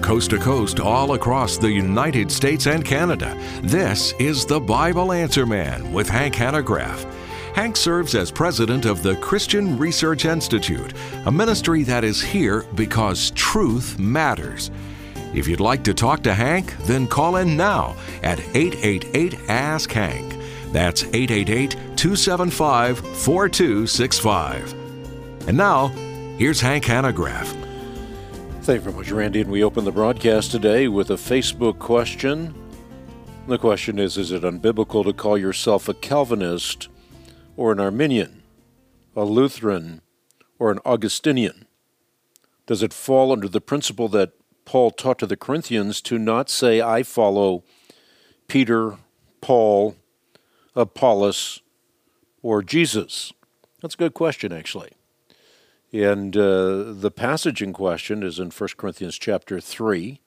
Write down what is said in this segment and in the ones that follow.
coast to coast all across the United States and Canada. This is the Bible Answer Man with Hank Hanegraaff. Hank serves as president of the Christian Research Institute, a ministry that is here because truth matters. If you'd like to talk to Hank, then call in now at 888-ASK-HANK. That's 888-275-4265. And now, here's Hank Hanegraaff. Thank you very much, Randy. And we open the broadcast today with a Facebook question. The question is it unbiblical to call yourself a Calvinist or an Arminian, a Lutheran, or an Augustinian? Does it fall under the principle that Paul taught to the Corinthians to not say, I follow Peter, Paul, Apollos, or Jesus? That's a good question, actually. And the passage in question is in 1 Corinthians chapter 3.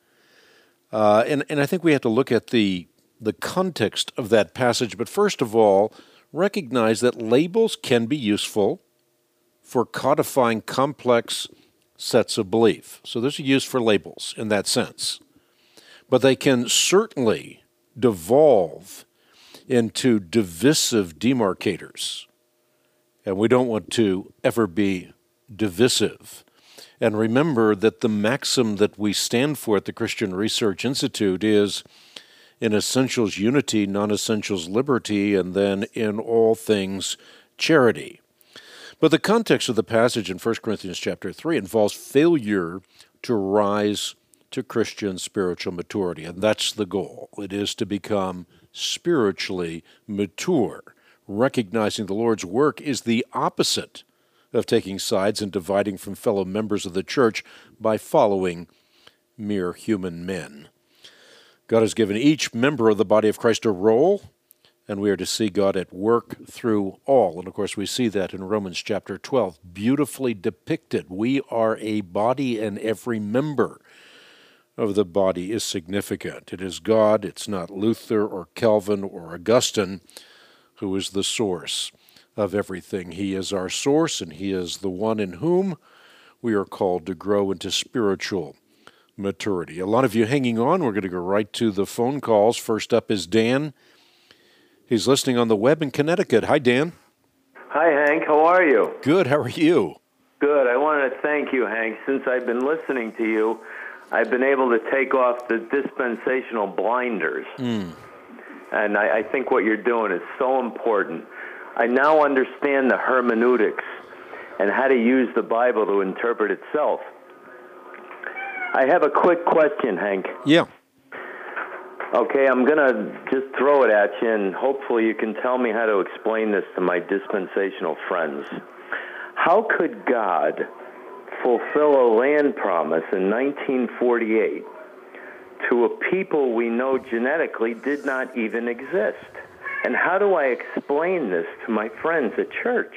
And I think we have to look at the context of that passage. But first of all, recognize that labels can be useful for codifying complex sets of belief. So there's a use for labels in that sense. But they can certainly devolve into divisive demarcators. And we don't want to ever be divisive. And remember that the maxim that we stand for at the Christian Research Institute is in essentials unity, non-essentials liberty, and then in all things charity. But the context of the passage in 1 Corinthians chapter 3 involves failure to rise to Christian spiritual maturity, and that's the goal. It is to become spiritually mature, recognizing the Lord's work is the opposite of taking sides and dividing from fellow members of the church by following mere human men. God has given each member of the body of Christ a role, and we are to see God at work through all. And of course, we see that in Romans chapter 12, beautifully depicted. We are a body, and every member of the body is significant. It is God, it's not Luther or Calvin or Augustine who is the source of everything. He is our source, and He is the one in whom we are called to grow into spiritual maturity. A lot of you hanging on. We're going to go right to the phone calls. First up is Dan. He's listening on the web in Connecticut. Hi, Dan. Hi, Hank. How are you? Good. How are you? Good. I wanted to thank you, Hank. Since I've been listening to you, I've been able to take off the dispensational blinders. And I think what you're doing is so important. I now understand the hermeneutics and how to use the Bible to interpret itself. I have a quick question, Hank. Yeah. Okay, I'm going to just throw it at you, and hopefully you can tell me how to explain this to my dispensational friends. How could God fulfill a land promise in 1948 to a people we know genetically did not even exist? And how do I explain this to my friends at church?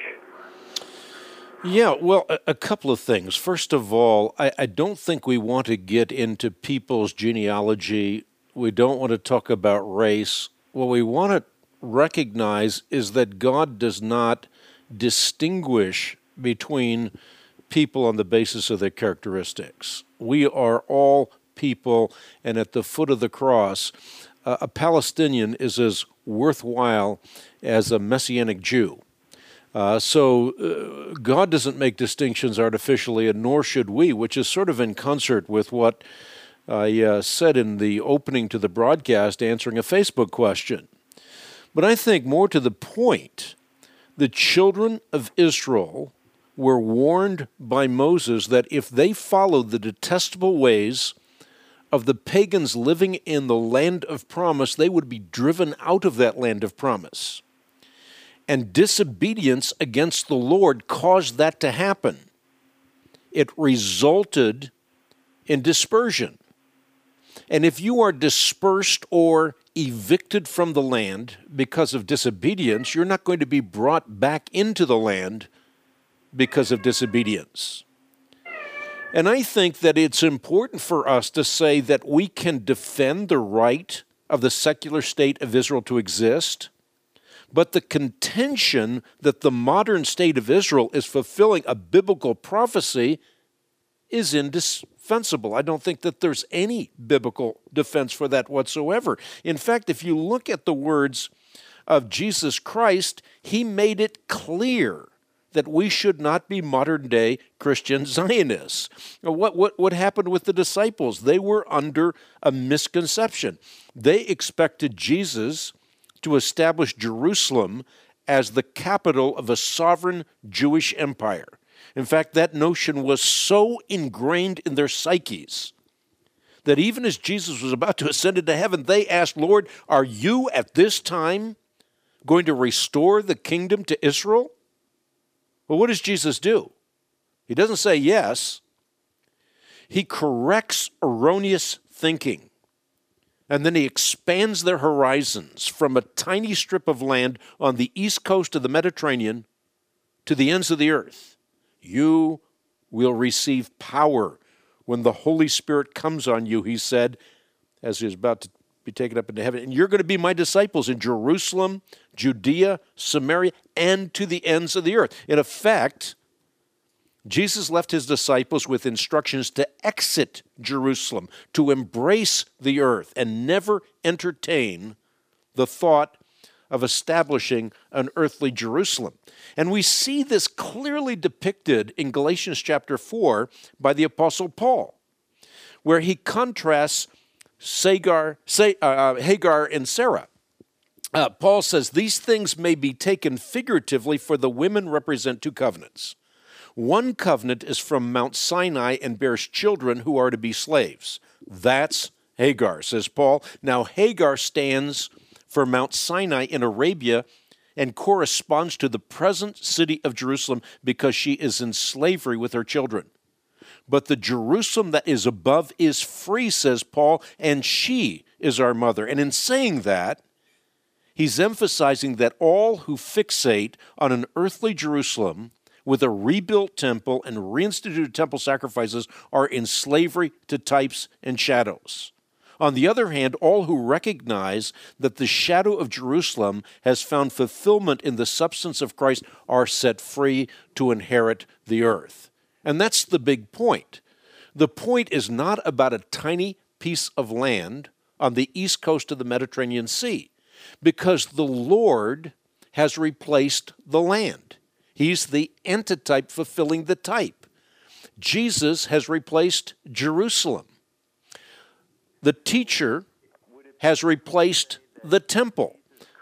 Yeah, well, a couple of things. First of all, I don't think we want to get into people's genealogy. We don't want to talk about race. What we want to recognize is that God does not distinguish between people on the basis of their characteristics. We are all people, and at the foot of the cross, a Palestinian is as worthwhile as a Messianic Jew. So God doesn't make distinctions artificially, and nor should we, which is sort of in concert with what I said in the opening to the broadcast, answering a Facebook question. But I think more to the point, the children of Israel were warned by Moses that if they followed the detestable ways of the pagans living in the land of promise, they would be driven out of that land of promise. And disobedience against the Lord caused that to happen. It resulted in dispersion. And if you are dispersed or evicted from the land because of disobedience, you're not going to be brought back into the land because of disobedience. And I think that it's important for us to say that we can defend the right of the secular state of Israel to exist, but the contention that the modern state of Israel is fulfilling a biblical prophecy is in indefensible. I don't think that there's any biblical defense for that whatsoever. In fact, if you look at the words of Jesus Christ, he made it clear that we should not be modern-day Christian Zionists. What happened with the disciples? They were under a misconception. They expected Jesus to establish Jerusalem as the capital of a sovereign Jewish empire. In fact, that notion was so ingrained in their psyches that even as Jesus was about to ascend into heaven, they asked, Lord, are you at this time going to restore the kingdom to Israel? Well, what does Jesus do? He doesn't say yes. He corrects erroneous thinking. And then he expands their horizons from a tiny strip of land on the east coast of the Mediterranean to the ends of the earth. You will receive power when the Holy Spirit comes on you, he said, as he was about to be taken up into heaven. And you're going to be my disciples in Jerusalem, Judea, Samaria, and to the ends of the earth. In effect, Jesus left his disciples with instructions to exit Jerusalem, to embrace the earth, and never entertain the thought of establishing an earthly Jerusalem. And we see this clearly depicted in Galatians chapter 4 by the Apostle Paul, where he contrasts Hagar and Sarah. Paul says, these things may be taken figuratively, for the women represent two covenants. One covenant is from Mount Sinai and bears children who are to be slaves. That's Hagar, says Paul. Now, Hagar stands for Mount Sinai in Arabia and corresponds to the present city of Jerusalem because she is in slavery with her children. But the Jerusalem that is above is free, says Paul, and she is our mother. And in saying that, he's emphasizing that all who fixate on an earthly Jerusalem with a rebuilt temple and reinstituted temple sacrifices are in slavery to types and shadows. On the other hand, all who recognize that the shadow of Jerusalem has found fulfillment in the substance of Christ are set free to inherit the earth. And that's the big point. The point is not about a tiny piece of land on the east coast of the Mediterranean Sea, because the Lord has replaced the land. He's the antitype fulfilling the type. Jesus has replaced Jerusalem. The teacher has replaced the temple.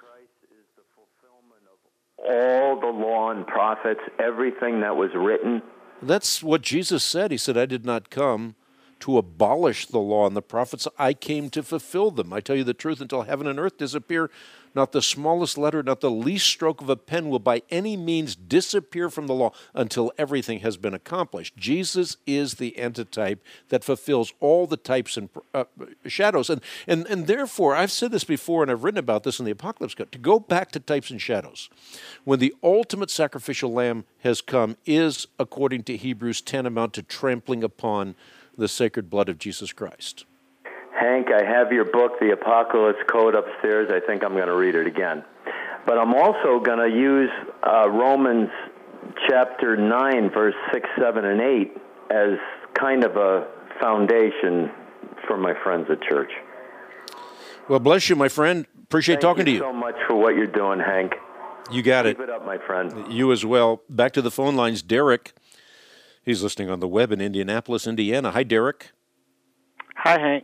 All the law and prophets, everything that was written. That's what Jesus said. He said, I did not come to abolish the law and the prophets. I came to fulfill them. I tell you the truth, until heaven and earth disappear, not the smallest letter, not the least stroke of a pen will by any means disappear from the law until everything has been accomplished. Jesus is the antitype that fulfills all the types and shadows. And therefore, I've said this before, and I've written about this in the Apocalypse Cut, to go back to types and shadows, when the ultimate sacrificial lamb has come, is, according to Hebrews, tantamount to trampling upon the sacred blood of Jesus Christ. Hank, I have your book, The Apocalypse Code, upstairs. I think I'm going to read it again. But I'm also going to use Romans chapter 9, verse 6, 7, and 8 as kind of a foundation for my friends at church. Well, bless you, my friend. Appreciate talking to you. Thank you so much for what you're doing, Hank. You got it. Keep it up, my friend. You as well. Back to the phone lines. Derek, he's listening on the web in Indianapolis, Indiana. Hi, Derek. Hi, Hank.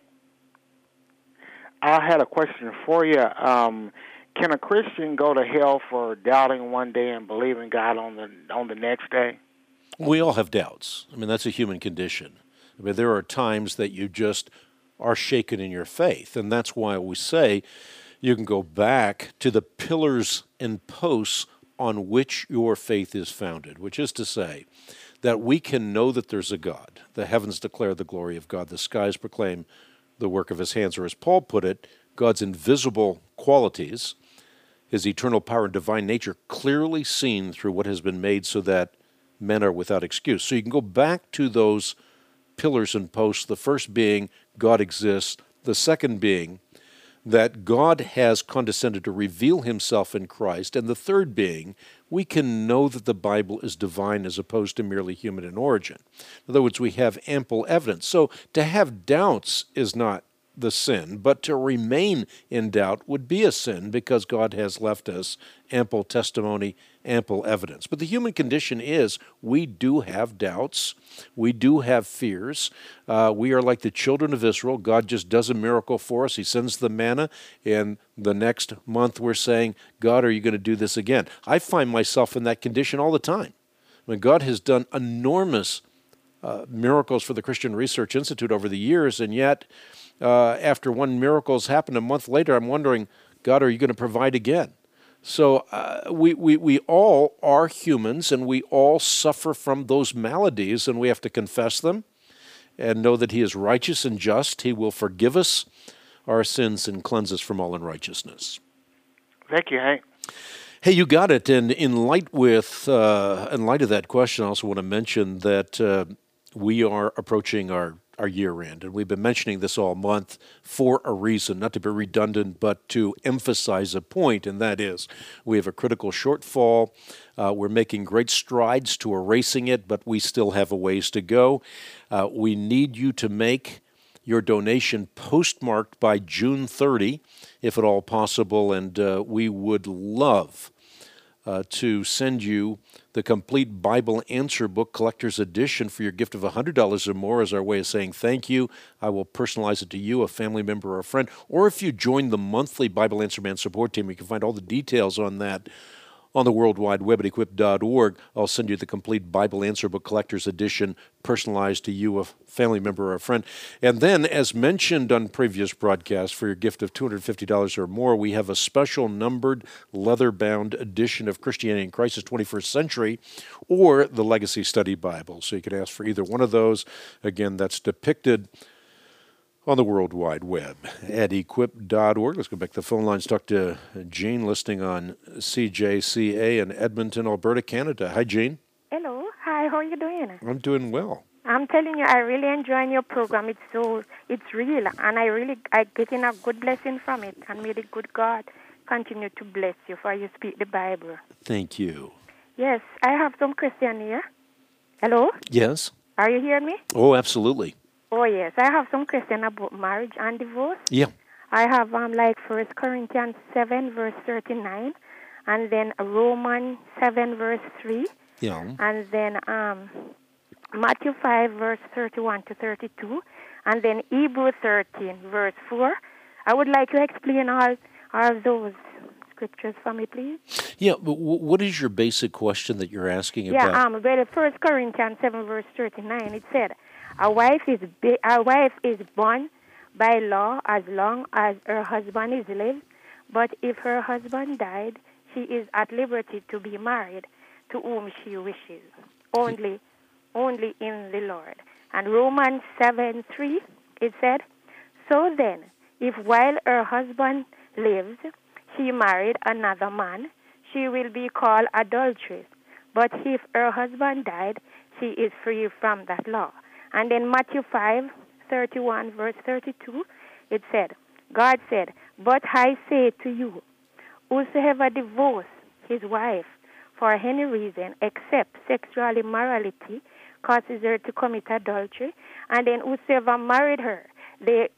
I had a question for you. Can a Christian go to hell for doubting one day and believing God on the next day? We all have doubts. I mean, that's a human condition. I mean, there are times that you just are shaken in your faith, and that's why we say you can go back to the pillars and posts on which your faith is founded, which is to say that we can know that there's a God. The heavens declare the glory of God. The skies proclaim the work of his hands, or as Paul put it, God's invisible qualities, his eternal power and divine nature, clearly seen through what has been made so that men are without excuse. So you can go back to those pillars and posts, the first being God exists, the second being that God has condescended to reveal himself in Christ, and the third being we can know that the Bible is divine as opposed to merely human in origin. In other words, we have ample evidence. So to have doubts is not the sin, but to remain in doubt would be a sin because God has left us ample testimony, ample evidence. But the human condition is we do have doubts. We do have fears. We are like the children of Israel. God just does a miracle for us. He sends the manna, and the next month we're saying, God, are you going to do this again? I find myself in that condition all the time. I mean, God has done enormous miracles for the Christian Research Institute over the years, and yet after one miracle's happened a month later, I'm wondering, God, are you going to provide again? So we all are humans, and we all suffer from those maladies, and we have to confess them and know that He is righteous and just. He will forgive us our sins and cleanse us from all unrighteousness. Thank you, Hank. Hey, you got it. And in light of that question, I also want to mention that we are approaching our year end, and we've been mentioning this all month for a reason, not to be redundant, but to emphasize a point, and that is we have a critical shortfall. We're making great strides to erasing it, but we still have a ways to go. We need you to make your donation postmarked by June 30, if at all possible, and we would love to send you the complete Bible Answer Book Collector's Edition for your gift of $100 or more as our way of saying thank you. I will personalize it to you, a family member, or a friend. Or if you join the monthly Bible Answer Man support team, you can find all the details on that on the World Wide Web at equip.org. I'll send you the complete Bible Answer Book Collector's Edition, personalized to you, a family member or a friend. And then, as mentioned on previous broadcasts, for your gift of $250 or more, we have a special numbered leather-bound edition of Christianity in Crisis 21st Century, or the Legacy Study Bible. So you can ask for either one of those. Again, that's depicted on the World Wide Web at equip.org. Let's go back to the phone lines. Talk to Jean, listening on CJCA in Edmonton, Alberta, Canada. Hi, Jean. Hello. Hi, how are you doing? I'm doing well. I'm telling you, I really enjoy your program. It's real, and I getting a good blessing from it. And may the good God continue to bless you for you speak the Bible. Thank you. Yes, I have some question here. Hello? Yes. Are you hearing me? Oh, absolutely. Oh, yes. I have some question about marriage and divorce. Yeah. I have 1 Corinthians 7, verse 39, and then Romans 7, verse 3. Yeah. And then Matthew 5, verse 31 to 32, and then Hebrews 13, verse 4. I would like to explain all of those scriptures for me, please. Yeah, but what is your basic question that you're asking about? Yeah, well, 1 Corinthians 7, verse 39, it said, A wife is born by law as long as her husband is lived, but if her husband died, she is at liberty to be married to whom she wishes, only in the Lord. And Romans 7:3, it said, So then, if while her husband lives, she married another man, she will be called adulteress. But if her husband died, she is free from that law. And then Matthew 5:31, verse 32, it said, God said, But I say to you, whosoever divorces his wife for any reason except sexual immorality causes her to commit adultery, and then whosoever married her, they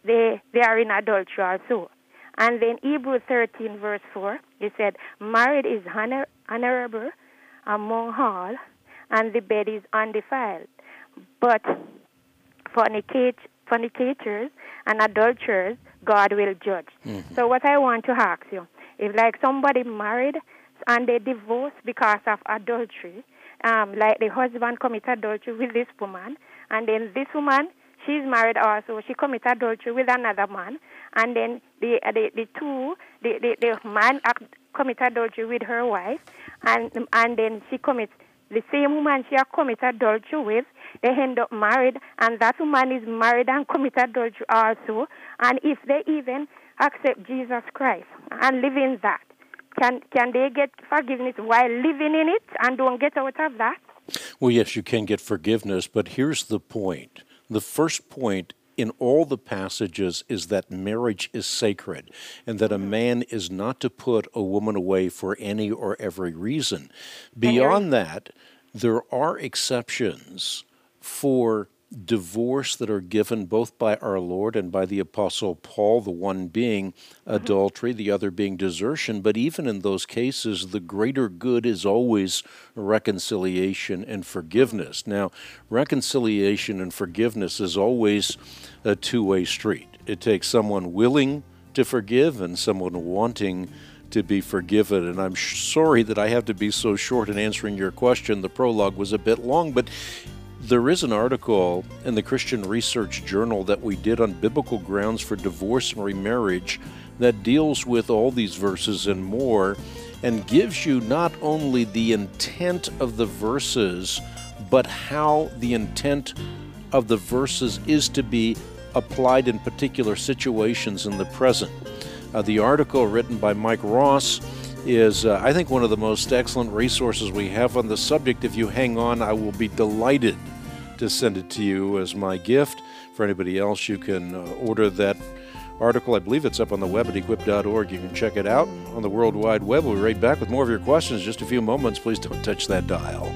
are in adultery also. And then Hebrews 13, verse 4, it said, Marriage is honorable among all, and the bed is undefiled. But fornicators and adulterers, God will judge. Mm-hmm. So what I want to ask you, if like somebody married and they divorce because of adultery, like the husband commit adultery with this woman, and then this woman, she's married also, she commit adultery with another man, and then the man commit adultery with her wife, and then she commits, the same woman she commit adultery with, they end up married, and that woman is married and commit adultery also, and if they even accept Jesus Christ and live in that, can they get forgiveness while living in it and don't get out of that? Well, yes, you can get forgiveness, but here's the point. The first point in all the passages is that marriage is sacred and that a man is not to put a woman away for any or every reason. Beyond that, there are exceptions for divorce that are given both by our Lord and by the Apostle Paul, the one being adultery, the other being desertion. But even in those cases, the greater good is always reconciliation and forgiveness. Now, reconciliation and forgiveness is always a two-way street. It takes someone willing to forgive and someone wanting to be forgiven. And I'm sorry that I have to be so short in answering your question. The prologue was a bit long, but there is an article in the Christian Research Journal that we did on biblical grounds for divorce and remarriage that deals with all these verses and more, and gives you not only the intent of the verses, but how the intent of the verses is to be applied in particular situations in the present. The article written by Mike Ross is, I think, one of the most excellent resources we have on the subject. If you hang on, I will be delighted to send it to you as my gift. For anybody else, you can order that article. I believe it's up on the web at equip.org. You can check it out on the World Wide Web. We'll be right back with more of your questions in just a few moments. Please don't touch that dial.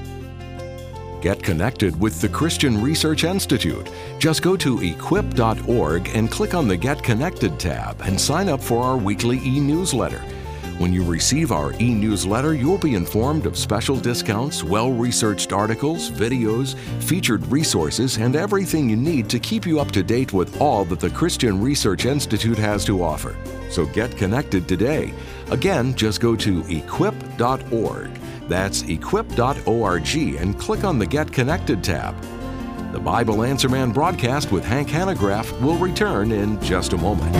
Get connected with the Christian Research Institute. Just go to equip.org and click on the Get Connected tab and sign up for our weekly e-newsletter. When you receive our e-newsletter, you'll be informed of special discounts, well-researched articles, videos, featured resources, and everything you need to keep you up to date with all that the Christian Research Institute has to offer. So get connected today. Again, just go to equip.org. That's equip.org and click on the Get Connected tab. The Bible Answer Man broadcast with Hank Hanegraaff will return in just a moment.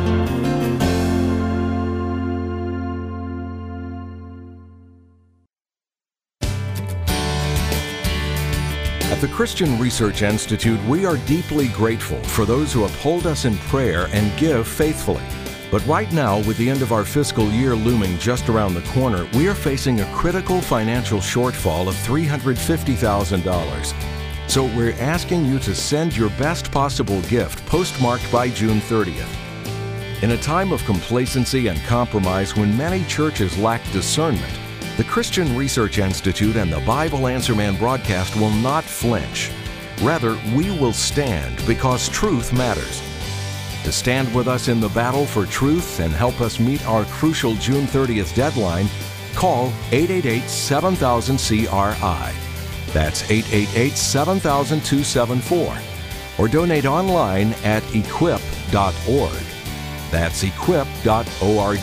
At the Christian Research Institute, we are deeply grateful for those who uphold us in prayer and give faithfully. But right now, with the end of our fiscal year looming just around the corner, we are facing a critical financial shortfall of $350,000. So we're asking you to send your best possible gift postmarked by June 30th. In a time of complacency and compromise when many churches lack discernment, the Christian Research Institute and the Bible Answer Man broadcast will not flinch. Rather, we will stand because truth matters. To stand with us in the battle for truth and help us meet our crucial June 30th deadline, call 888-7000-CRI. That's 888-7000-274. Or donate online at equip.org. That's equip.org.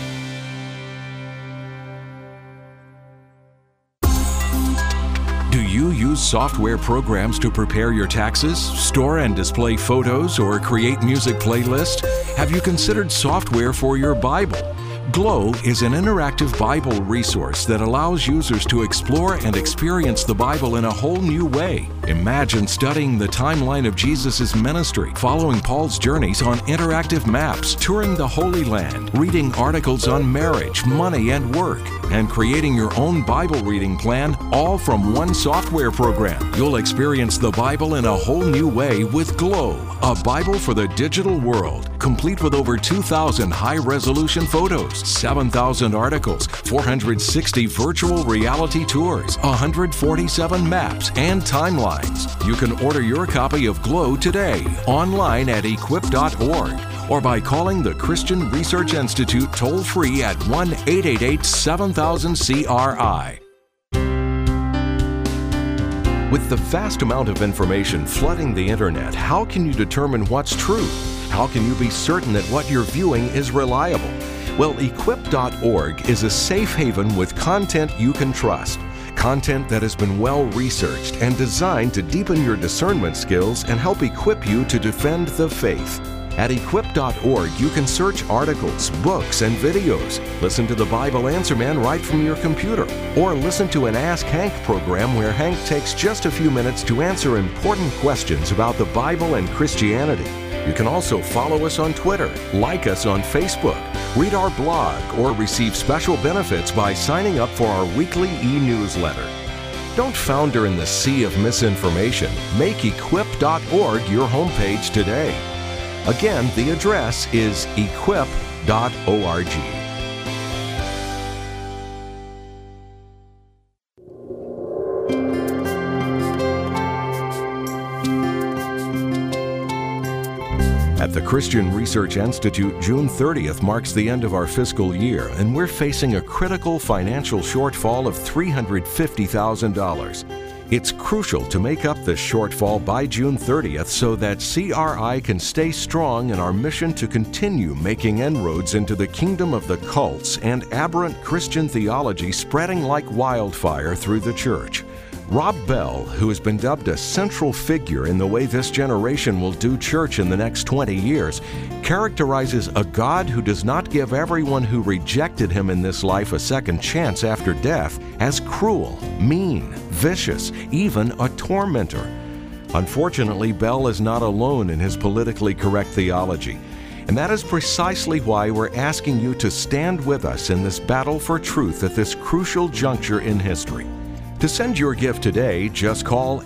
Do you use software programs to prepare your taxes, store and display photos, or create music playlists? Have you considered software for your Bible? Glow is an interactive Bible resource that allows users to explore and experience the Bible in a whole new way. Imagine studying the timeline of Jesus' ministry, following Paul's journeys on interactive maps, touring the Holy Land, reading articles on marriage, money, and work, and creating your own Bible reading plan, all from one software program. You'll experience the Bible in a whole new way with Glow, a Bible for the digital world, complete with over 2,000 high-resolution photos, 7,000 articles, 460 virtual reality tours, 147 maps, and timelines. You can order your copy of Glow today, online at equip.org, or by calling the Christian Research Institute toll-free at 1-888-7000-CRI. With the vast amount of information flooding the internet, how can you determine what's true? How can you be certain that what you're viewing is reliable? Well, equip.org is a safe haven with content you can trust. Content that has been well researched and designed to deepen your discernment skills and help equip you to defend the faith. At equip.org, you can search articles, books, and videos, listen to the Bible Answer Man right from your computer, or listen to an Ask Hank program where Hank takes just a few minutes to answer important questions about the Bible and Christianity. You can also follow us on Twitter, like us on Facebook, read our blog, or receive special benefits by signing up for our weekly e-newsletter. Don't founder in the sea of misinformation. Make equip.org your homepage today. Again, the address is equip.org. At the Christian Research Institute, June 30th marks the end of our fiscal year, and we're facing a critical financial shortfall of $350,000. It's crucial to make up the shortfall by June 30th so that CRI can stay strong in our mission to continue making inroads into the kingdom of the cults and aberrant Christian theology spreading like wildfire through the church. Rob Bell, who has been dubbed a central figure in the way this generation will do church in the next 20 years, characterizes a God who does not give everyone who rejected him in this life a second chance after death as cruel, mean, vicious, even a tormentor. Unfortunately, Bell is not alone in his politically correct theology. And that is precisely why we're asking you to stand with us in this battle for truth at this crucial juncture in history. To send your gift today, just call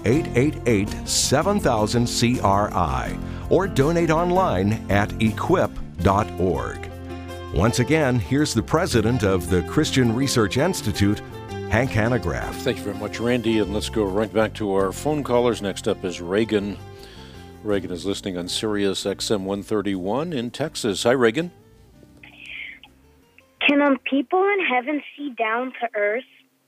888-7000-CRI or donate online at equip.org. Once again, here's the president of the Christian Research Institute, Hank Hanegraaff. Thank you very much, Randy, and let's go right back to our phone callers. Next up is Reagan. Reagan is listening on Sirius XM 131 in Texas. Hi, Reagan. Can people in heaven see down to earth?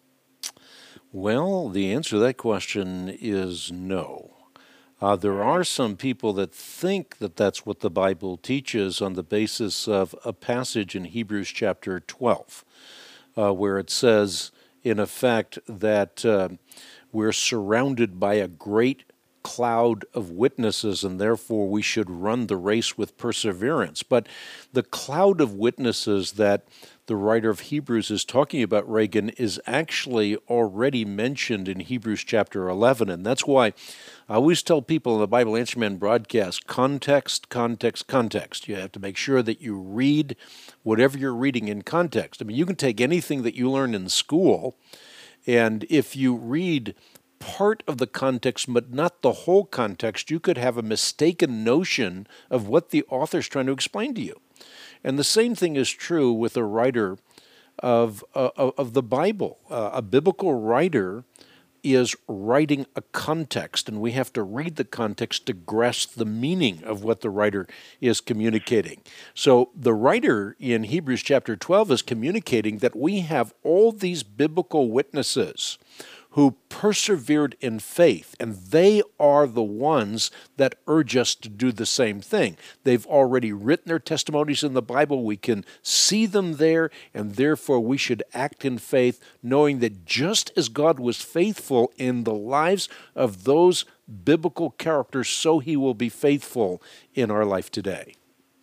Well, the answer to that question is no. There are some people that think that that's what the Bible teaches on the basis of a passage in Hebrews chapter 12, where it says, in effect, that we're surrounded by a great cloud of witnesses, and therefore we should run the race with perseverance. But the cloud of witnesses that the writer of Hebrews is talking about, Reagan, is actually already mentioned in Hebrews chapter 11, and that's why I always tell people in the Bible Answer Man broadcast, context, context, context. You have to make sure that you read whatever you're reading in context. I mean, you can take anything that you learn in school, and if you read part of the context but not the whole context, you could have a mistaken notion of what the author's trying to explain to you. And the same thing is true with a writer of the Bible. A biblical writer is writing a context, and we have to read the context to grasp the meaning of what the writer is communicating. So the writer in Hebrews chapter 12 is communicating that we have all these biblical witnesses who persevered in faith, and they are the ones that urge us to do the same thing. They've already written their testimonies in the Bible. We can see them there, and therefore we should act in faith, knowing that just as God was faithful in the lives of those biblical characters, so he will be faithful in our life today.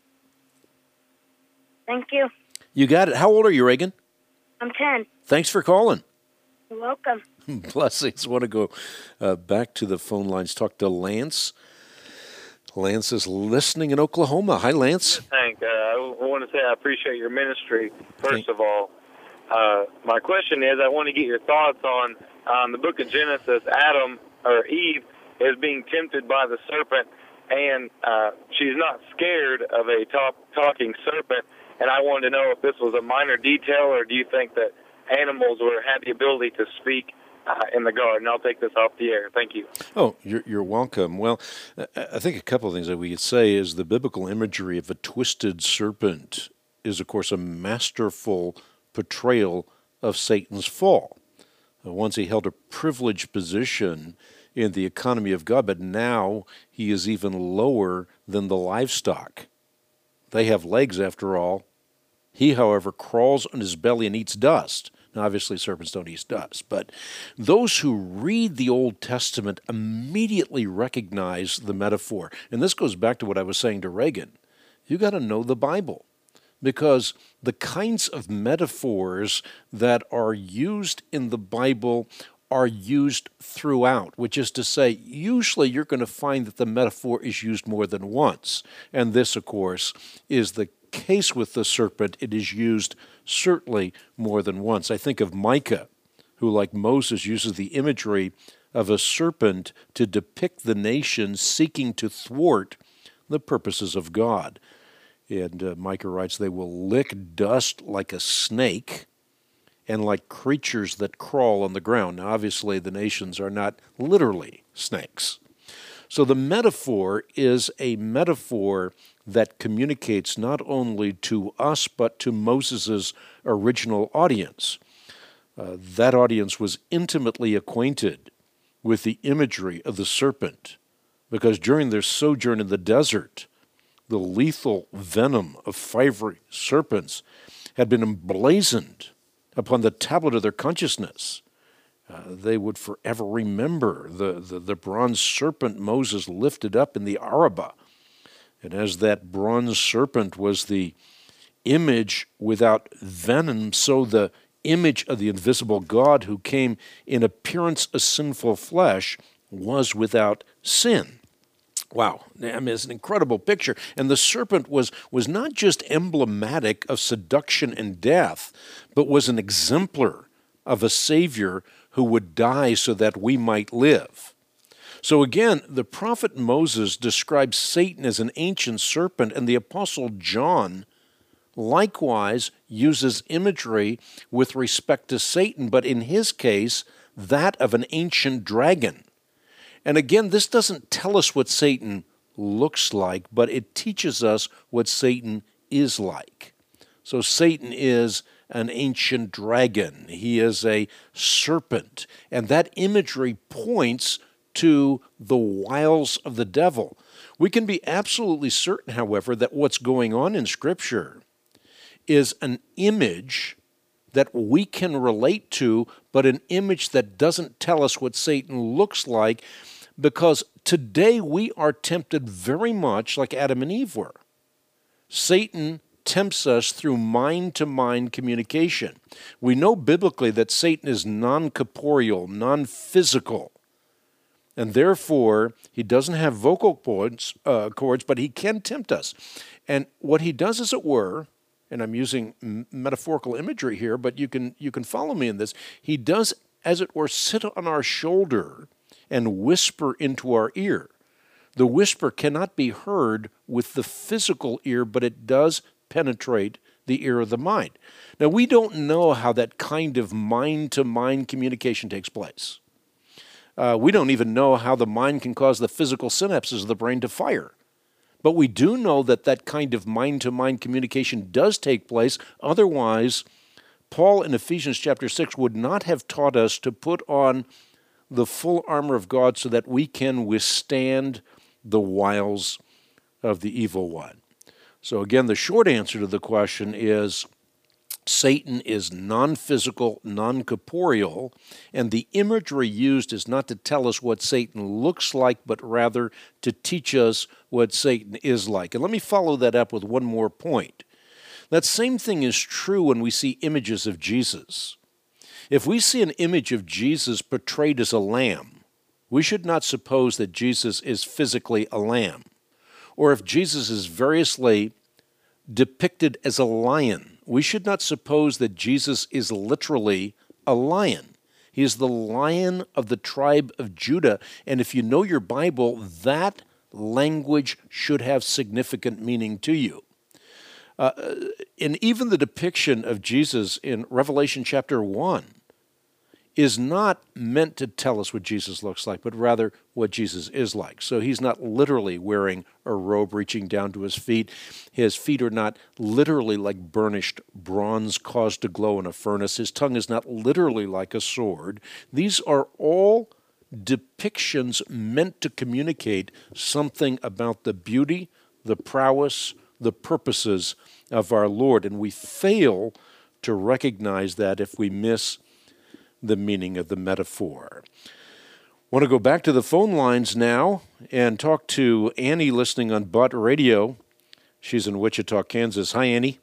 Thank you. You got it. How old are you, Reagan? I'm 10. Thanks for calling. You're welcome. Blessings. I want to go back to the phone lines, talk to Lance. Lance is listening in Oklahoma. Hi, Lance. Hank, I want to say I appreciate your ministry, first of all. My question is, I want to get your thoughts on the book of Genesis. Adam, or Eve, is being tempted by the serpent, and she's not scared of a talking serpent. And I wanted to know if this was a minor detail, or do you think that animals had the ability to speak in the garden? I'll take this off the air. Thank you. Oh, you're welcome. Well, I think a couple of things that we could say is the biblical imagery of a twisted serpent is, of course, a masterful portrayal of Satan's fall. Once he held a privileged position in the economy of God, but now he is even lower than the livestock. They have legs, after all. He, however, crawls on his belly and eats dust. Now, obviously, serpents don't eat dust, but those who read the Old Testament immediately recognize the metaphor. And this goes back to what I was saying to Reagan. You got to know the Bible, because the kinds of metaphors that are used in the Bible are used throughout, which is to say, usually you're going to find that the metaphor is used more than once. And this, of course, is the case with the serpent. It is used certainly more than once. I think of Micah, who, like Moses, uses the imagery of a serpent to depict the nation seeking to thwart the purposes of God. And Micah writes, they will lick dust like a snake and like creatures that crawl on the ground. Now, obviously, the nations are not literally snakes. So the metaphor is a metaphor that communicates not only to us, but to Moses' original audience. That audience was intimately acquainted with the imagery of the serpent, because during their sojourn in the desert, the lethal venom of fiery serpents had been emblazoned upon the tablet of their consciousness. They would forever remember the bronze serpent Moses lifted up in the Arabah. And as that bronze serpent was the image without venom, so the image of the invisible God who came in appearance of sinful flesh was without sin. Wow, I mean, it's an incredible picture. And the serpent was not just emblematic of seduction and death, but was an exemplar of a Savior who would die so that we might live. So again, the prophet Moses describes Satan as an ancient serpent, and the apostle John likewise uses imagery with respect to Satan, but in his case, that of an ancient dragon. And again, this doesn't tell us what Satan looks like, but it teaches us what Satan is like. So Satan is an ancient dragon. He is a serpent. And that imagery points to the wiles of the devil. We can be absolutely certain, however, that what's going on in Scripture is an image that we can relate to, but an image that doesn't tell us what Satan looks like, because today we are tempted very much like Adam and Eve were. Satan tempts us through mind-to-mind communication. We know biblically that Satan is non-corporeal, non-physical, and therefore he doesn't have vocal cords, but he can tempt us. And what he does, as it were, and I'm using metaphorical imagery here, but you can follow me in this. He does, as it were, sit on our shoulder and whisper into our ear. The whisper cannot be heard with the physical ear, but it does penetrate the ear of the mind. Now, we don't know how that kind of mind-to-mind communication takes place. We don't even know how the mind can cause the physical synapses of the brain to fire. But we do know that that kind of mind-to-mind communication does take place. Otherwise, Paul in Ephesians chapter 6 would not have taught us to put on the full armor of God so that we can withstand the wiles of the evil one. So again, the short answer to the question is Satan is non-physical, non-corporeal, and the imagery used is not to tell us what Satan looks like, but rather to teach us what Satan is like. And let me follow that up with one more point. That same thing is true when we see images of Jesus. If we see an image of Jesus portrayed as a lamb, we should not suppose that Jesus is physically a lamb. Or if Jesus is variously depicted as a lion, we should not suppose that Jesus is literally a lion. He is the Lion of the tribe of Judah, and if you know your Bible, that language should have significant meaning to you. And even the depiction of Jesus in Revelation chapter 1 is not meant to tell us what Jesus looks like, but rather what Jesus is like. So he's not literally wearing a robe reaching down to his feet. His feet are not literally like burnished bronze caused to glow in a furnace. His tongue is not literally like a sword. These are all depictions meant to communicate something about the beauty, the prowess, the purposes of our Lord. And we fail to recognize that if we miss the meaning of the metaphor. Want to go back to the phone lines now and talk to Annie listening on Butt Radio. She's in Wichita, Kansas. Hi, Annie.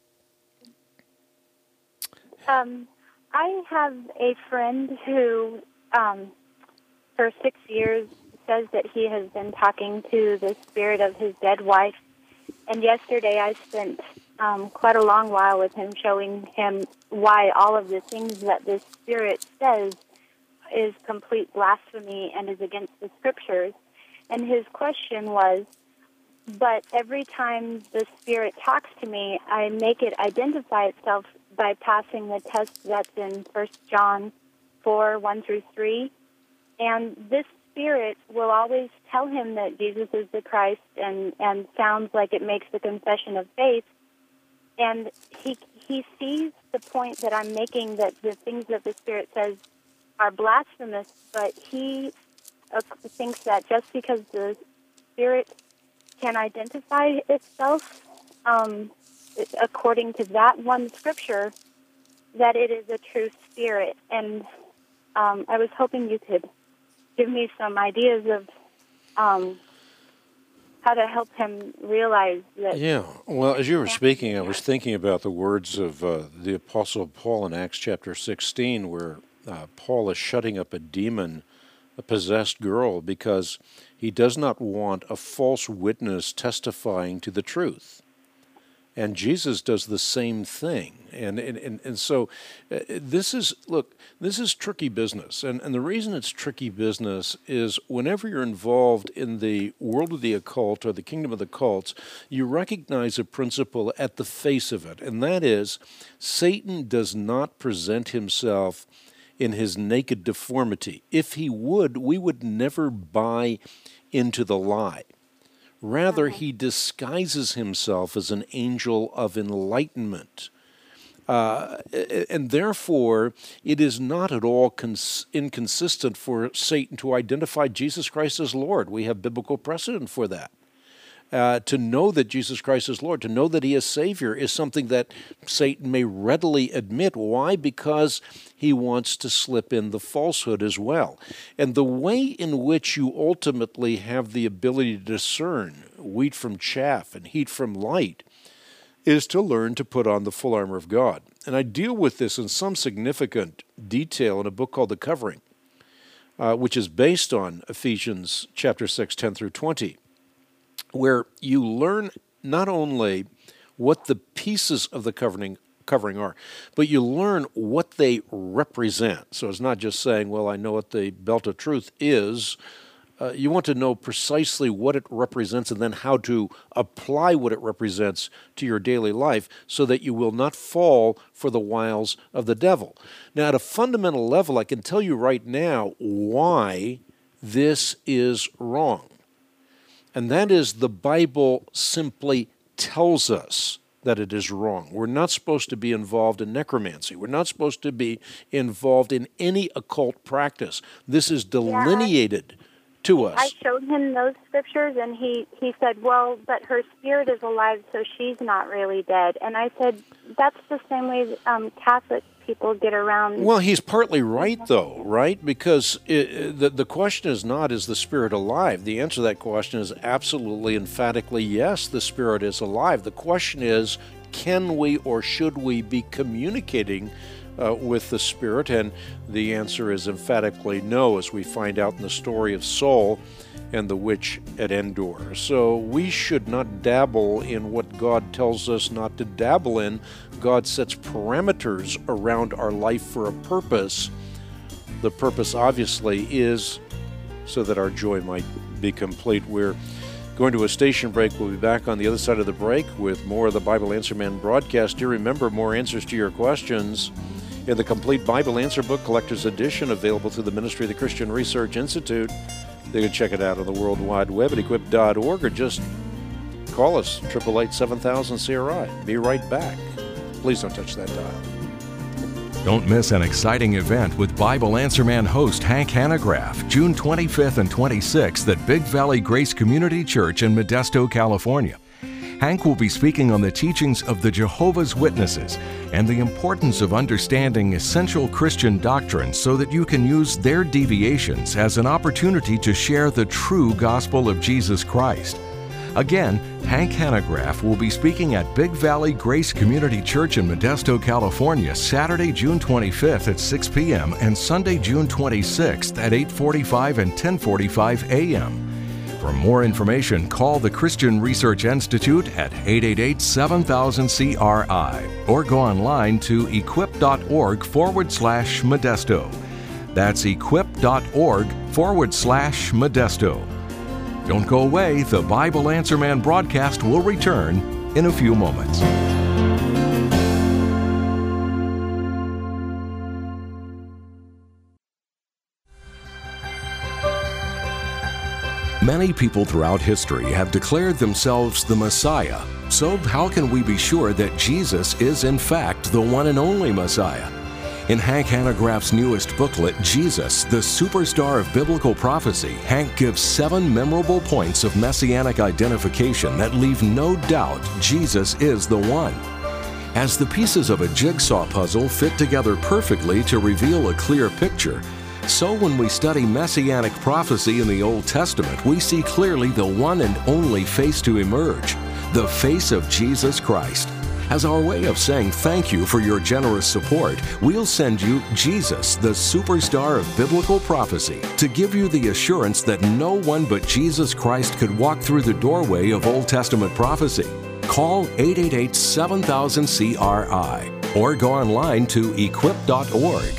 I have a friend who, for 6 years, says that he has been talking to the spirit of his dead wife. And yesterday I spent quite a long while with him, showing him why all of the things that this Spirit says is complete blasphemy and is against the Scriptures. And his question was, but every time the Spirit talks to me, I make it identify itself by passing the test that's in 1 John 4, 1 through 3. And this Spirit will always tell him that Jesus is the Christ and sounds like it makes the confession of faith. And he sees the point that I'm making, that the things that the Spirit says are blasphemous, but he thinks that just because the Spirit can identify itself according to that one Scripture, that it is a true Spirit. And I was hoping you could give me some ideas of how to help him realize that. Yeah, well, as you were speaking, I was thinking about the words of the Apostle Paul in Acts chapter 16, where Paul is shutting up a demon, a possessed girl, because he does not want a false witness testifying to the truth. And Jesus does the same thing. And so this is tricky business. And the reason it's tricky business is whenever you're involved in the world of the occult or the kingdom of the cults, you recognize a principle at the face of it. And that is, Satan does not present himself in his naked deformity. If he would, we would never buy into the lie. Rather, he disguises himself as an angel of enlightenment. And therefore, it is not at all inconsistent for Satan to identify Jesus Christ as Lord. We have biblical precedent for that. To know that Jesus Christ is Lord, to know that he is Savior, is something that Satan may readily admit. Why? Because he wants to slip in the falsehood as well. And the way in which you ultimately have the ability to discern wheat from chaff and heat from light is to learn to put on the full armor of God. And I deal with this in some significant detail in a book called The Covering, which is based on Ephesians chapter 6, 10 through 20. Where you learn not only what the pieces of the covering are, but you learn what they represent. So it's not just saying, well, I know what the belt of truth is. You want to know precisely what it represents and then how to apply what it represents to your daily life so that you will not fall for the wiles of the devil. Now, at a fundamental level, I can tell you right now why this is wrong. And that is, the Bible simply tells us that it is wrong. We're not supposed to be involved in necromancy. We're not supposed to be involved in any occult practice. This is delineated to us. I showed him those scriptures, and he said, well, but her spirit is alive, so she's not really dead. And I said, that's the same way Catholic people get around. Well, he's partly right, though, right? Because the question is not, is the spirit alive? The answer to that question is absolutely, emphatically, yes, the spirit is alive. The question is, can we or should we be communicating with the spirit? And the answer is emphatically no, as we find out in the story of Saul and the witch at Endor. So we should not dabble in what God tells us not to dabble in. God sets parameters around our life for a purpose. The purpose, obviously, is so that our joy might be complete. We're going to a station break. We'll be back on the other side of the break with more of the Bible Answer Man broadcast. Do remember, more answers to your questions in the complete Bible Answer Book Collector's Edition, available through the Ministry of the Christian Research Institute. You can check it out on the World Wide Web at equip.org, or just call us, 888-7000-CRI. Be right back. Please don't touch that dial. Don't miss an exciting event with Bible Answer Man host Hank Hanegraaff, June 25th and 26th at Big Valley Grace Community Church in Modesto, California. Hank will be speaking on the teachings of the Jehovah's Witnesses and the importance of understanding essential Christian doctrines so that you can use their deviations as an opportunity to share the true gospel of Jesus Christ. Again, Hank Hanegraaff will be speaking at Big Valley Grace Community Church in Modesto, California, Saturday, June 25th at 6 p.m. and Sunday, June 26th at 8:45 and 10:45 a.m. For more information, call the Christian Research Institute at 888-7000-CRI or go online to equip.org/Modesto. That's equip.org/Modesto. Don't go away. The Bible Answer Man broadcast will return in a few moments. Many people throughout history have declared themselves the Messiah. So how can we be sure that Jesus is in fact the one and only Messiah? In Hank Hanegraaff's newest booklet, Jesus, the Superstar of Biblical Prophecy, Hank gives 7 memorable points of messianic identification that leave no doubt Jesus is the one. As the pieces of a jigsaw puzzle fit together perfectly to reveal a clear picture, so when we study messianic prophecy in the Old Testament, we see clearly the one and only face to emerge, the face of Jesus Christ. As our way of saying thank you for your generous support, we'll send you Jesus, the Superstar of Biblical Prophecy, to give you the assurance that no one but Jesus Christ could walk through the doorway of Old Testament prophecy. Call 888-7000-CRI or go online to equip.org.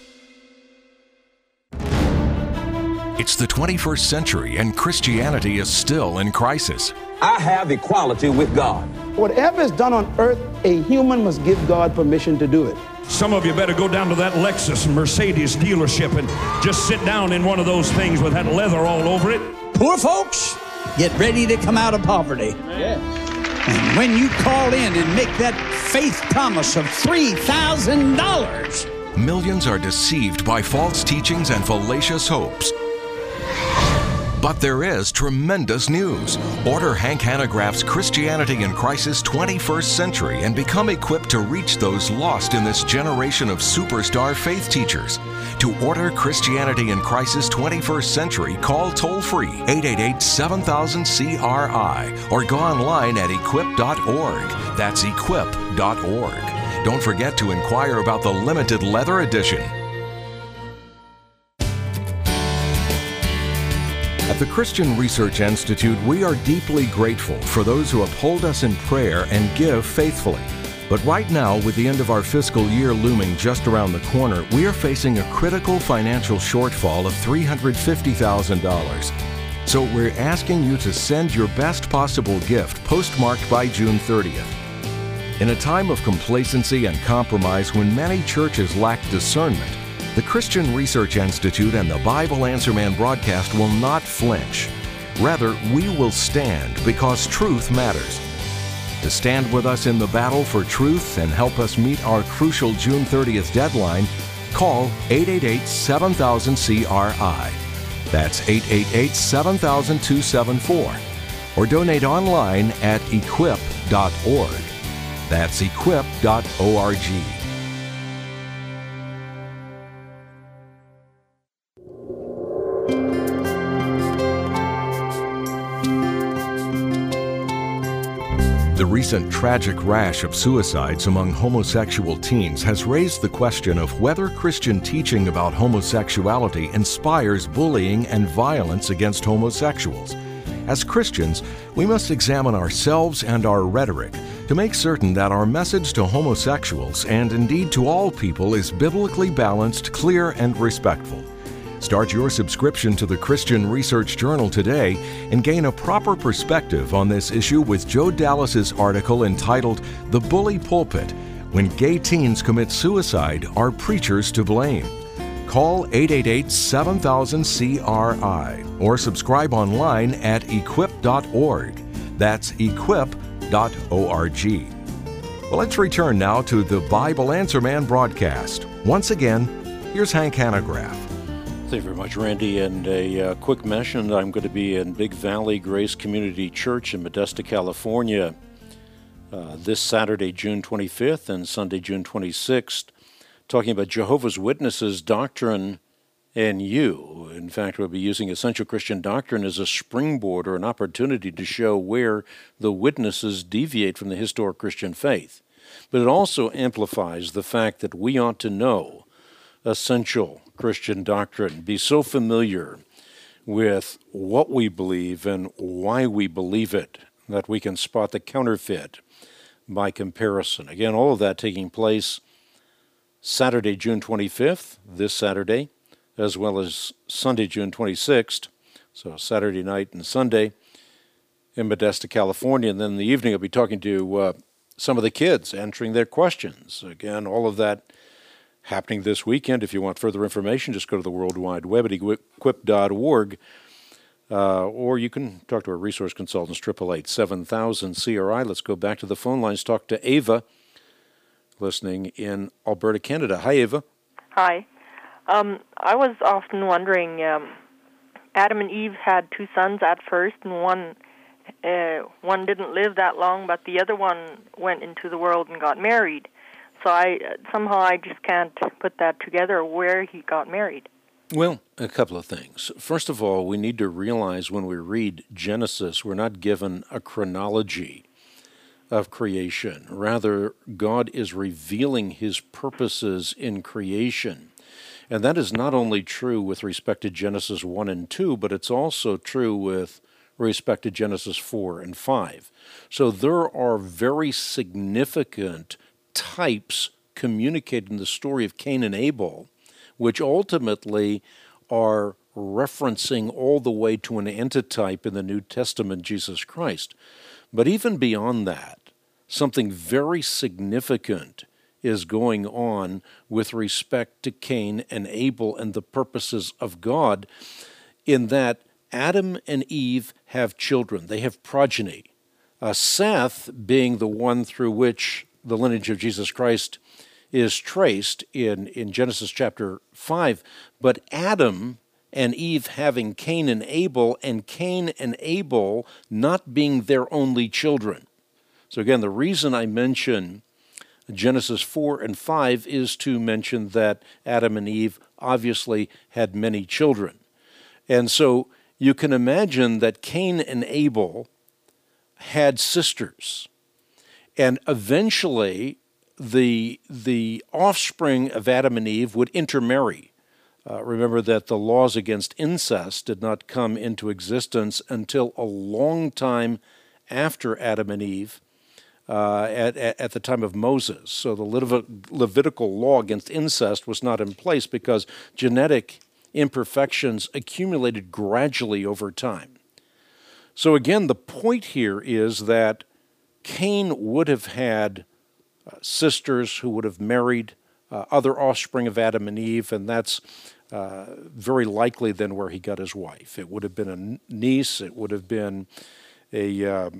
It's the 21st century and Christianity is still in crisis. I have equality with God. Whatever is done on earth, a human must give God permission to do it. Some of you better go down to that Lexus Mercedes dealership and just sit down in one of those things with that leather all over it. Poor folks, get ready to come out of poverty. Yes. And when you call in and make that faith promise of $3,000, millions are deceived by false teachings and fallacious hopes. But there is tremendous news. Order Hank Hanegraaff's Christianity in Crisis 21st Century and become equipped to reach those lost in this generation of superstar faith teachers. To order Christianity in Crisis 21st Century, call toll-free 888-7000-CRI or go online at equip.org. That's equip.org. Don't forget to inquire about the limited leather edition. At the Christian Research Institute, we are deeply grateful for those who uphold us in prayer and give faithfully. But right now, with the end of our fiscal year looming just around the corner, we are facing a critical financial shortfall of $350,000. So we're asking you to send your best possible gift postmarked by June 30th. In a time of complacency and compromise when many churches lack discernment, the Christian Research Institute and the Bible Answer Man broadcast will not flinch. Rather, we will stand because truth matters. To stand with us in the battle for truth and help us meet our crucial June 30th deadline, call 888-7000-CRI. That's 888-7000-274. Or donate online at equip.org. That's equip.org. The recent tragic rash of suicides among homosexual teens has raised the question of whether Christian teaching about homosexuality inspires bullying and violence against homosexuals. As Christians, we must examine ourselves and our rhetoric to make certain that our message to homosexuals and indeed to all people is biblically balanced, clear, and respectful. Start your subscription to the Christian Research Journal today and gain a proper perspective on this issue with Joe Dallas's article entitled "The Bully Pulpit: When Gay Teens Commit Suicide, Are Preachers to Blame?" Call 888-7000-CRI or subscribe online at equip.org. That's equip.org. Well, let's return now to the Bible Answer Man broadcast. Once again, here's Hank Hanegraaff. Thank you very much, Randy. And a quick mention, I'm going to be in Big Valley Grace Community Church in Modesto, California, this Saturday, June 25th and Sunday, June 26th, talking about Jehovah's Witnesses doctrine and you. In fact, we'll be using Essential Christian Doctrine as a springboard or an opportunity to show where the witnesses deviate from the historic Christian faith. But it also amplifies the fact that we ought to know essential Christian doctrine, be so familiar with what we believe and why we believe it, that we can spot the counterfeit by comparison. Again, all of that taking place Saturday, June 25th, this Saturday, as well as Sunday, June 26th, so Saturday night and Sunday in Modesto, California. And then in the evening, I'll be talking to some of the kids, answering their questions. Again, all of that happening this weekend. If you want further information, just go to the World Wide Web at equip.org, or you can talk to our resource consultants, 888-7000-CRI. Let's go back to the phone lines, talk to Ava, listening in Alberta, Canada. Hi, Ava. Hi. I was often wondering, Adam and Eve had two sons at first, and one didn't live that long, but the other one went into the world and got married. So I just can't put that together where he got married. Well, a couple of things. First of all, we need to realize when we read Genesis, we're not given a chronology of creation. Rather, God is revealing his purposes in creation. And that is not only true with respect to Genesis 1 and 2, but it's also true with respect to Genesis 4 and 5. So there are very significant types communicated in the story of Cain and Abel, which ultimately are referencing all the way to an antitype in the New Testament, Jesus Christ. But even beyond that, something very significant is going on with respect to Cain and Abel and the purposes of God, in that Adam and Eve have children. They have progeny. Seth being the one through which the lineage of Jesus Christ is traced in Genesis chapter 5, but Adam and Eve having Cain and Abel not being their only children. So again, the reason I mention Genesis 4 and 5 is to mention that Adam and Eve obviously had many children. And so you can imagine that Cain and Abel had sisters. And eventually, the offspring of Adam and Eve would intermarry. Remember that the laws against incest did not come into existence until a long time after Adam and Eve, at the time of Moses. So the Levitical law against incest was not in place because genetic imperfections accumulated gradually over time. So again, the point here is that Cain would have had sisters who would have married other offspring of Adam and Eve, and that's very likely then where he got his wife. It would have been a niece, it would have been a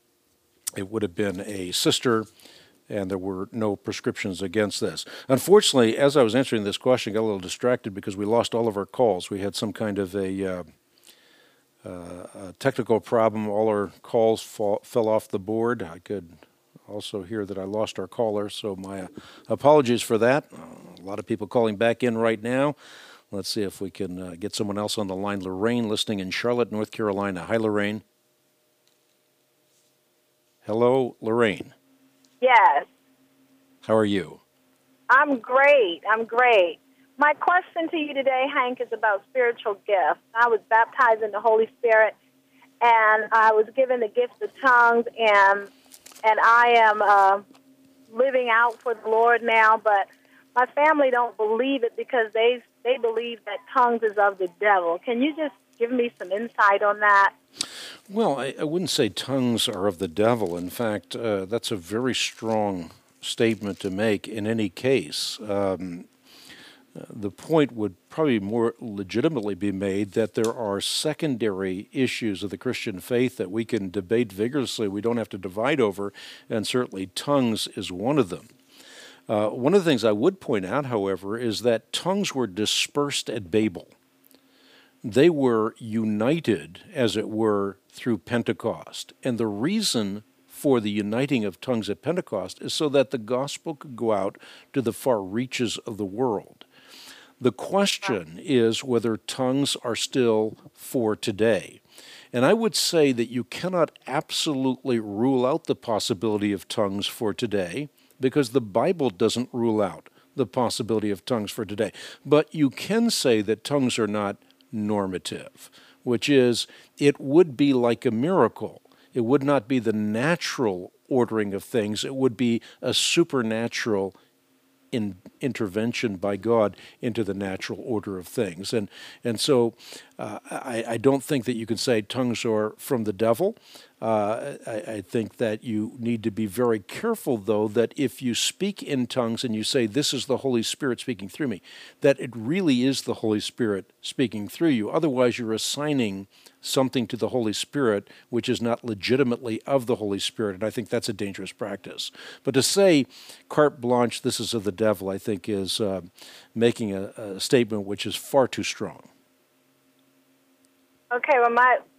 sister, and there were no prescriptions against this. Unfortunately, as I was answering this question, I got a little distracted because we lost all of our calls. We had some kind of a technical problem. All our calls fell off the board. I could also hear that I lost our caller, so my apologies for that. A lot of people calling back in right now. Let's see if we can get someone else on the line. Lorraine, listening in Charlotte, North Carolina. Hi, Lorraine. Hello, Lorraine. Yes. How are you? I'm great. My question to you today, Hank, is about spiritual gifts. I was baptized in the Holy Spirit, and I was given the gift of tongues, and I am living out for the Lord now, but my family don't believe it because they believe that tongues is of the devil. Can you just give me some insight on that? Well, I wouldn't say tongues are of the devil. In fact, that's a very strong statement to make in any case. The point would probably more legitimately be made that there are secondary issues of the Christian faith that we can debate vigorously, we don't have to divide over, and certainly tongues is one of them. One of the things I would point out, however, is that tongues were dispersed at Babel. They were united, as it were, through Pentecost. And the reason for the uniting of tongues at Pentecost is so that the gospel could go out to the far reaches of the world. The question is whether tongues are still for today. And I would say that you cannot absolutely rule out the possibility of tongues for today, because the Bible doesn't rule out the possibility of tongues for today. But you can say that tongues are not normative. which is it would be like a miracle. It would not be the natural ordering of things. It would be a supernatural intervention by God into the natural order of things. And so I don't think that you can say tongues are from the devil. I think that you need to be very careful, though, that if you speak in tongues and you say, this is the Holy Spirit speaking through me, that it really is the Holy Spirit speaking through you. Otherwise, you're assigning something to the Holy Spirit which is not legitimately of the Holy Spirit, and I think that's a dangerous practice. But to say carte blanche, this is of the devil, I think is making a statement which is far too strong. Okay, well,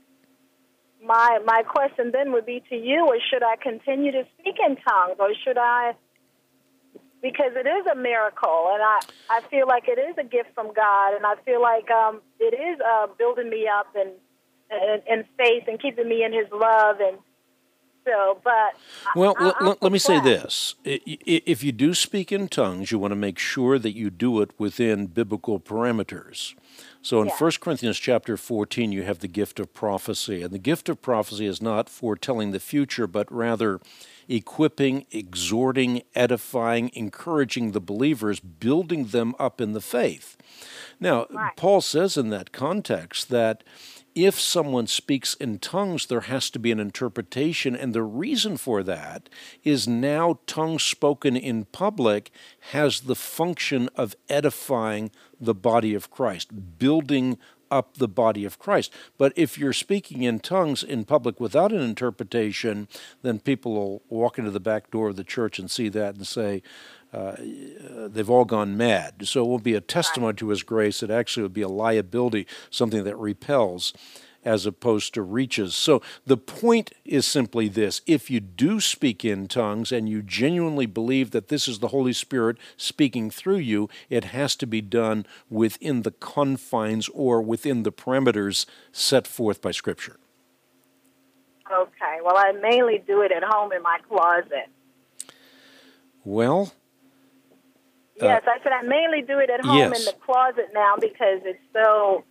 my question then would be to you, or should I continue to speak in tongues, or should I, because it is a miracle, and I feel like it is a gift from God, and I feel like it is building me up and faith and keeping me in His love, and so, but... Well, let me say this. If you do speak in tongues, you want to make sure that you do it within biblical parameters. So in 1 Corinthians chapter 14, you have the gift of prophecy. And the gift of prophecy is not foretelling the future, but rather equipping, exhorting, edifying, encouraging the believers, building them up in the faith. Now, Paul says in that context that if someone speaks in tongues, there has to be an interpretation, and the reason for that is now tongues spoken in public has the function of edifying the body of Christ, building up the body of Christ. But if you're speaking in tongues in public without an interpretation, then people will walk into the back door of the church and see that and say, they've all gone mad. So it won't be a testimony to His grace. It actually would be a liability, something that repels as opposed to reaches. So the point is simply this. If you do speak in tongues and you genuinely believe that this is the Holy Spirit speaking through you, it has to be done within the confines or within the parameters set forth by Scripture. Okay. Well, I mainly do it at home in my closet. Well... Yes, I said I mainly do it at home in the closet now because it's so,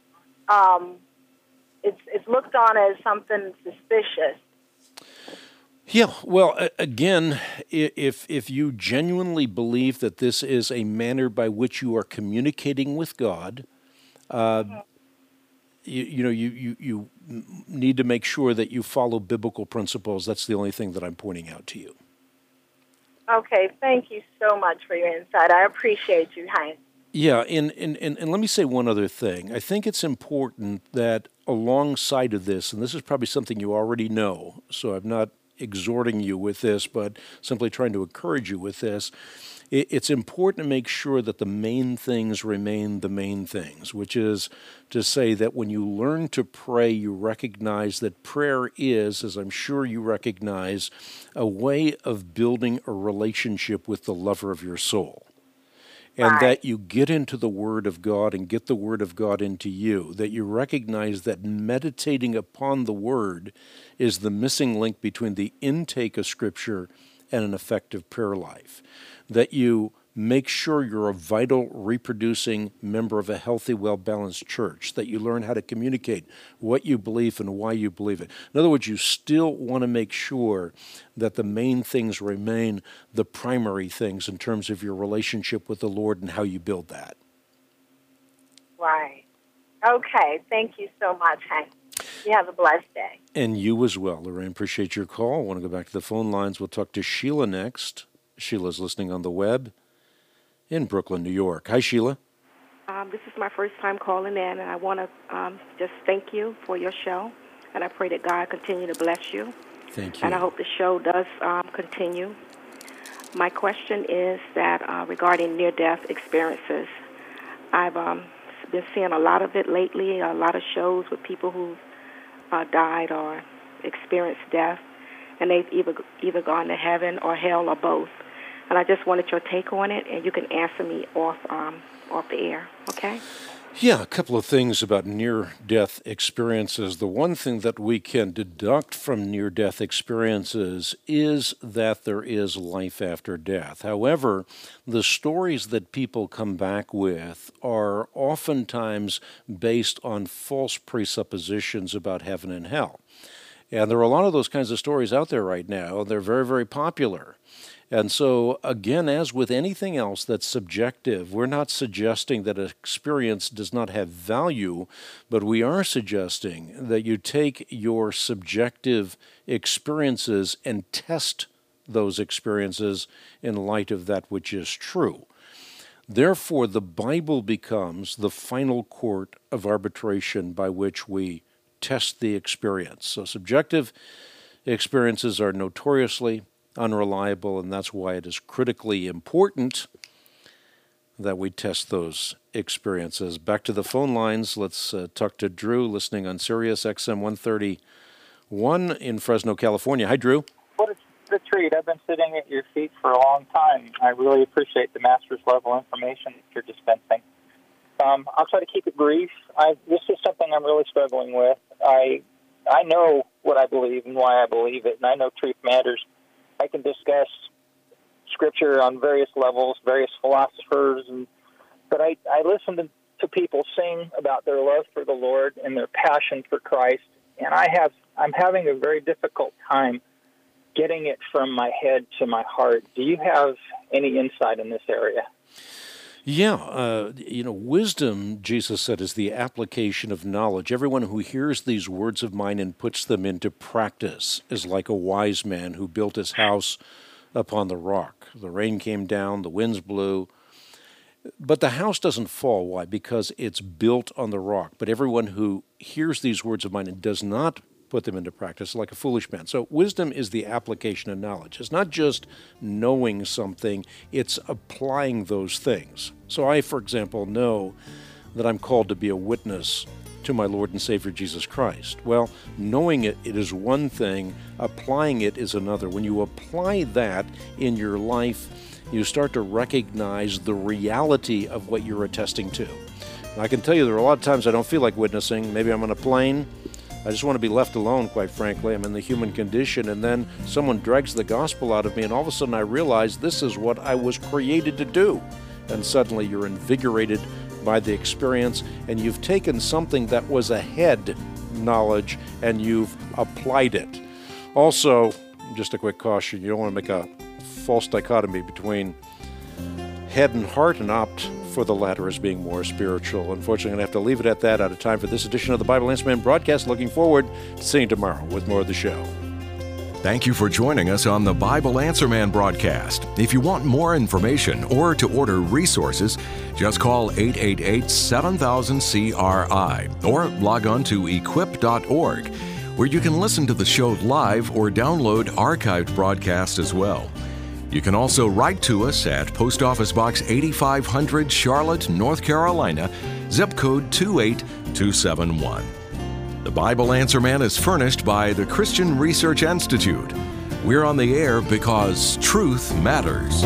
it's looked on as something suspicious. Yeah, well, again, if you genuinely believe that this is a manner by which you are communicating with God, you need to make sure that you follow biblical principles. That's the only thing that I'm pointing out to you. Okay, thank you so much for your insight. I appreciate you, Hank. Yeah, and let me say one other thing. I think it's important that alongside of this, and this is probably something you already know, so I'm not exhorting you with this, but simply trying to encourage you with this, it's important to make sure that the main things remain the main things, which is to say that when you learn to pray, you recognize that prayer is, as I'm sure you recognize, a way of building a relationship with the lover of your soul. And that you get into the Word of God and get the Word of God into you, that you recognize that meditating upon the Word is the missing link between the intake of Scripture and an effective prayer life, that you make sure you're a vital, reproducing member of a healthy, well-balanced church, that you learn how to communicate what you believe and why you believe it. In other words, you still want to make sure that the main things remain the primary things in terms of your relationship with the Lord and how you build that. Right. Okay. Thank you so much, Hank. You have a blessed day. And you as well, Lorraine. Appreciate your call. I want to go back to the phone lines. We'll talk to Sheila next. Sheila's listening on the web in Brooklyn, New York. Hi, Sheila. This is my first time calling in, and I want to just thank you for your show, and I pray that God continue to bless you. Thank you. And I hope the show does continue. My question is that regarding near-death experiences, I've been seeing a lot of it lately, a lot of shows with people who died or experienced death, and they've either gone to heaven or hell or both. And I just wanted your take on it, and you can answer me off the air, okay? Yeah, a couple of things about near-death experiences. The one thing that we can deduct from near-death experiences is that there is life after death. However, the stories that people come back with are oftentimes based on false presuppositions about heaven and hell. And there are a lot of those kinds of stories out there right now. They're very, very popular. And so, again, as with anything else that's subjective, we're not suggesting that an experience does not have value, but we are suggesting that you take your subjective experiences and test those experiences in light of that which is true. Therefore, the Bible becomes the final court of arbitration by which we test the experience. So subjective experiences are notoriously unreliable, and that's why it is critically important that we test those experiences. Back to the phone lines. Let's talk to Drew, listening on Sirius XM 131 in Fresno, California. Hi, Drew. What a treat. I've been sitting at your feet for a long time. I really appreciate the master's level information that you're dispensing. I'll try to keep it brief. This is something I'm really struggling with. I know what I believe and why I believe it, and I know truth matters. I can discuss Scripture on various levels, various philosophers, but I listen to people sing about their love for the Lord and their passion for Christ, and I'm having a very difficult time getting it from my head to my heart. Do you have any insight in this area? Yeah, wisdom, Jesus said, is the application of knowledge. Everyone who hears these words of mine and puts them into practice is like a wise man who built his house upon the rock. The rain came down, the winds blew, but the house doesn't fall. Why? Because it's built on the rock. But everyone who hears these words of mine and does not put them into practice like a foolish man. So wisdom is the application of knowledge. It's not just knowing something, it's applying those things. So I, for example, know that I'm called to be a witness to my Lord and Savior Jesus Christ. Well, knowing it is one thing, applying it is another. When you apply that in your life, you start to recognize the reality of what you're attesting to. And I can tell you there are a lot of times I don't feel like witnessing. Maybe I'm on a plane. I just want to be left alone, quite frankly. I'm in the human condition, and then someone drags the gospel out of me, and all of a sudden I realize this is what I was created to do. And suddenly you're invigorated by the experience, and you've taken something that was a head knowledge, and you've applied it. Also, just a quick caution, you don't want to make a false dichotomy between head and heart and opt for the latter as being more spiritual. Unfortunately, I'm going to have to leave it at that. Out of time for this edition of the Bible Answer Man broadcast. Looking forward to seeing you tomorrow with more of the show. Thank you for joining us on the Bible Answer Man broadcast. If you want more information or to order resources, just call 888-7000-CRI or log on to equip.org, where you can listen to the show live or download archived broadcasts as well. You can also write to us at Post Office Box 8500, Charlotte, North Carolina, zip code 28271. The Bible Answer Man is furnished by the Christian Research Institute. We're on the air because truth matters.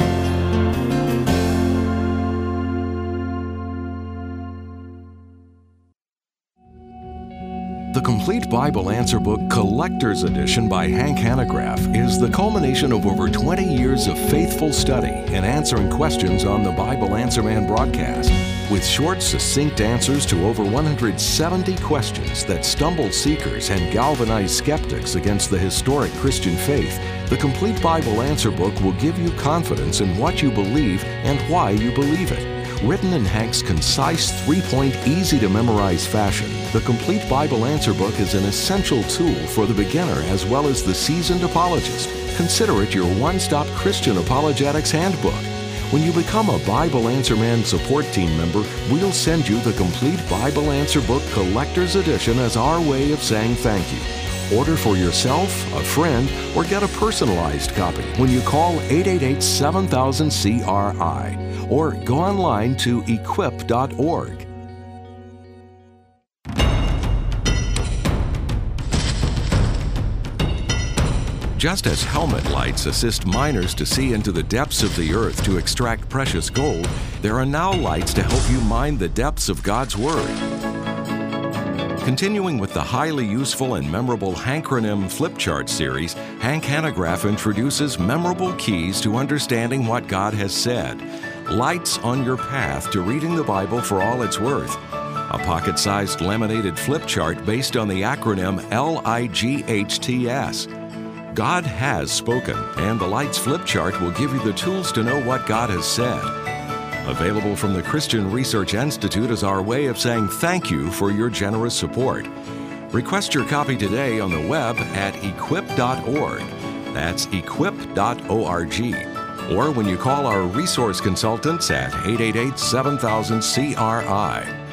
The Complete Bible Answer Book Collector's Edition by Hank Hanegraaff is the culmination of over 20 years of faithful study and answering questions on the Bible Answer Man broadcast. With short, succinct answers to over 170 questions that stumbled seekers and galvanized skeptics against the historic Christian faith, the Complete Bible Answer Book will give you confidence in what you believe and why you believe it. Written in Hank's concise, 3-point, easy-to-memorize fashion, the Complete Bible Answer Book is an essential tool for the beginner as well as the seasoned apologist. Consider it your one-stop Christian apologetics handbook. When you become a Bible Answer Man support team member, we'll send you the Complete Bible Answer Book Collector's Edition as our way of saying thank you. Order for yourself, a friend, or get a personalized copy when you call 888-7000-CRI or go online to equip.org. Just as helmet lights assist miners to see into the depths of the earth to extract precious gold, there are now lights to help you mine the depths of God's Word. Continuing with the highly useful and memorable Hankronym Flip Chart series, Hank Hanegraaff introduces memorable keys to understanding what God has said. Lights on your path to reading the Bible for all it's worth. A pocket-sized laminated flip chart based on the acronym LIGHTS. God has spoken, and the Lights Flip Chart will give you the tools to know what God has said. Available from the Christian Research Institute as our way of saying thank you for your generous support. Request your copy today on the web at equip.org. That's equip.org. Or when you call our resource consultants at 888-7000-CRI.